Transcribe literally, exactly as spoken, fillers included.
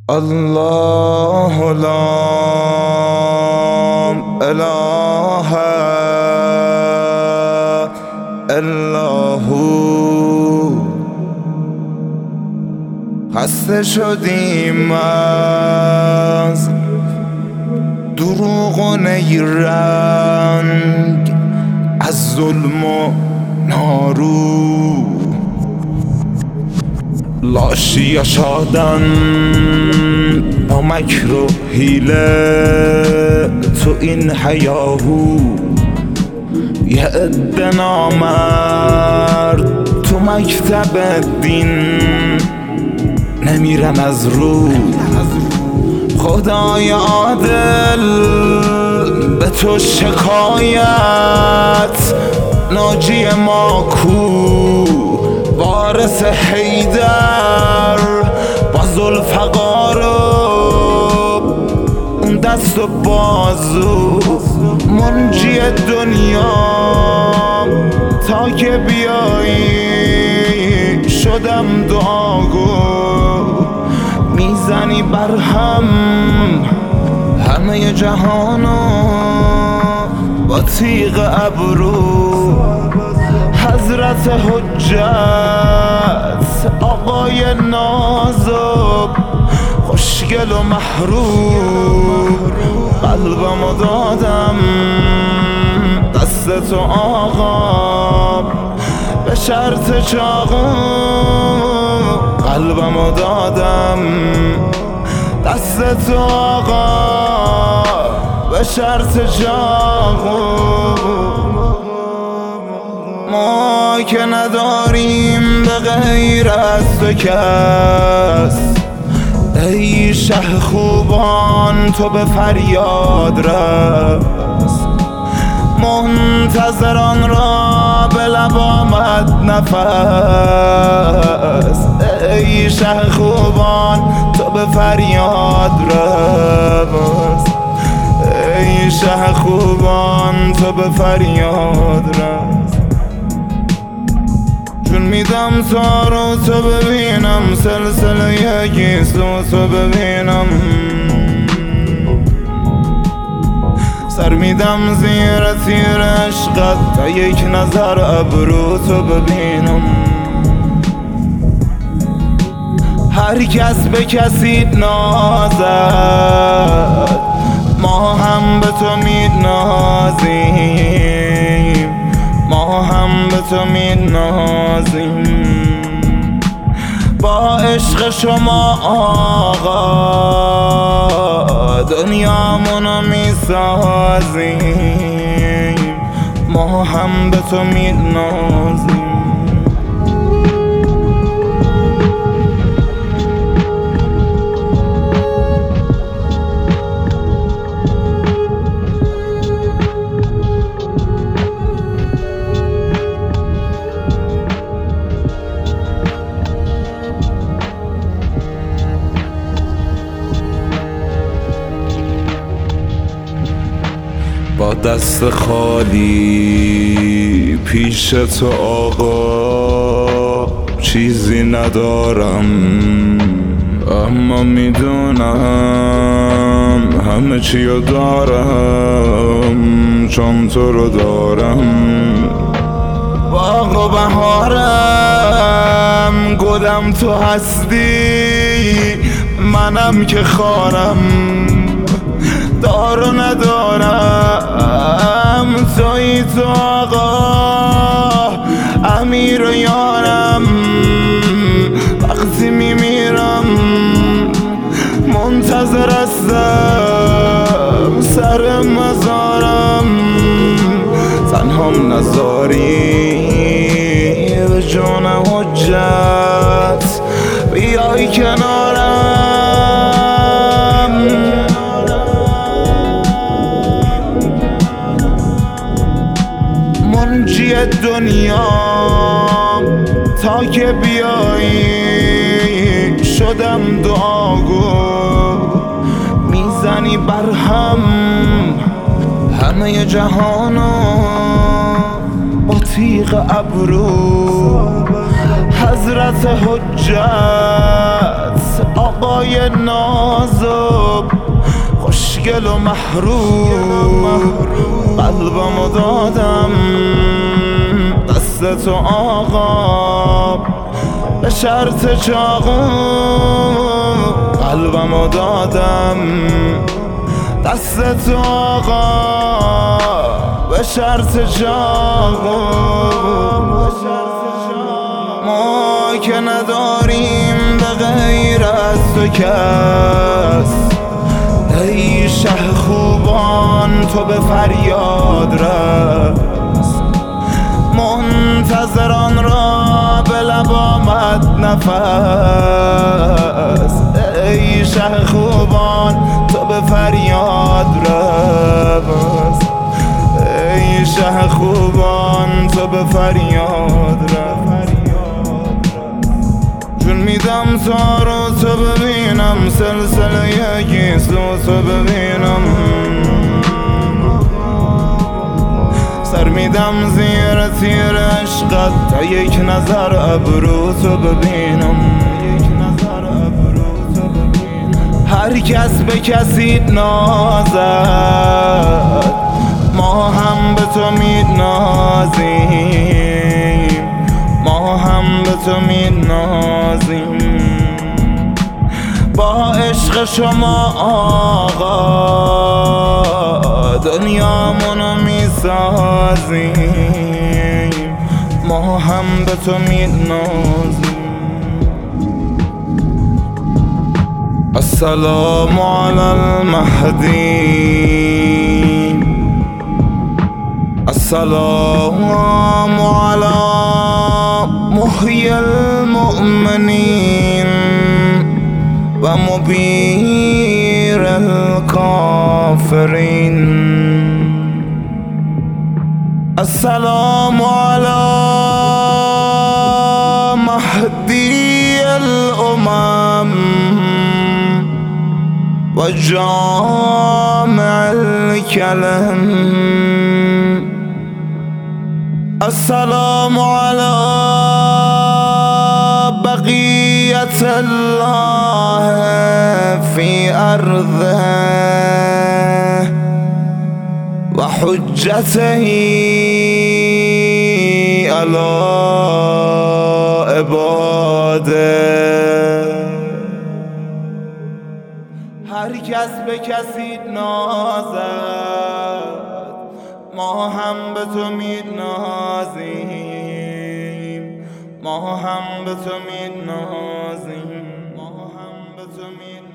الله لا اله الا هو. خسته شدیم از دروغ و نیرنگ، از ظلم و نارو. لاشی شادن با مکر و حیله تو این هیاهو. یه عده نامرد تو مکتب دین نمیرن از رو. خدای عادل به تو شکایت، ناجی ما کو؟ وارث حیدر با ذوالفقار و اون دست و بازو. منجی دنیا تا که بیایی شدم دعاگو. میزنی بر هم همه جهانو با تیغ ابرو. حضرت حجت آقای نازب خوشگل و محروم. قلبمو دادم دست تو آقا به شرط چاقو. قلبمو دادم دست تو آقا به شرط چاقو. ما که نداریم به غیر از تو کس، ای شه خوبان تو به فریاد رس. منتظران را به لب آمد نفس، ای شه خوبان تو به فریاد رس. ای شه خوبان تو به فریاد رس. چون میدم تا رو تو ببینم، سلسله یکیست و تو ببینم. سر میدم زیر تیر عشقت تا یک نظر ابرو تو ببینم. هر کس به کسی نازد، ما هم به تو می‌نازیم. ما هم به تو می‌نازیم. با عشق شما آقا دنیامونو میسازیم. ما هم به تو می‌نازیم. با دست خالی پیش تو آقا چیزی ندارم، اما میدونم همه چیو دارم چون تو رو دارم. باغ و بهارم گلم تو هستی، منم که خارم دار و ندارم. تویی تو آقا امیر و یارم. وقتی میمیرم منتظر هستم سر مزارم. تنهام نذاری به جان حجت بیای کنارم. منجی دنیا تا که بیایی شدم دعاگو. میزنی بر هم همه جهانو با تیغ ابرو. حضرت حجت آقا های نازک خوشگل و محروم قلبمو دادم دست تو آقا به شرط چاقو قلبمو دادم دست تو آقا به شرط چاقو ما که نداریم به غیر از تو کس ای شه خوبان تو به فریاد رس منتظران را به لب آمد نفس ای شه خوبان تو به فریاد رس ای شه خوبان تو به فریاد رس جون میدم تا رو تو ببینم سلسله گیسلو تو ببینم سر میدم زیر تیر عشقت تا یک نظر ابرو تو ببینم هر کس به کسی نازد ما هم به تو می‌نازیم ما هم به تو می‌نازیم با عشق شما آقا دنیامونو میسازیم ما هم به تو می‌نازیم السلام علی المهدی السلام علی محیی المؤمنین و مبیر الکافرین السلام علی مهدی الامم و جامع الکلم السلام علی بقیت الله فی ارضه و حجته علی عباده هر کس به کسی نازد ما هم به تو می‌نازیم ما هم به تو می‌نازیم ما هم به تو می‌نازیم